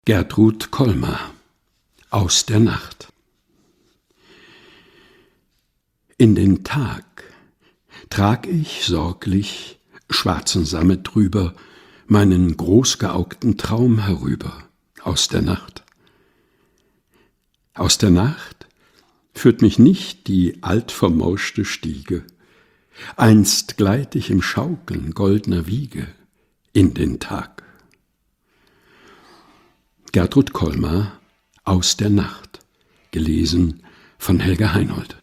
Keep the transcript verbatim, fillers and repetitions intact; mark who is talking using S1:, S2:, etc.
S1: Gertrud Kolmar aus der Nacht. In den Tag trag ich sorglich, schwarzen Sammet drüber, meinen großgeaugten Traum herüber aus der Nacht. Aus der Nacht führt mich nicht die altvermauschte Stiege, einst gleit ich im Schaukeln goldner Wiege in den Tag. Gertrud Kolmar aus der Nacht, gelesen von Helga Heinold.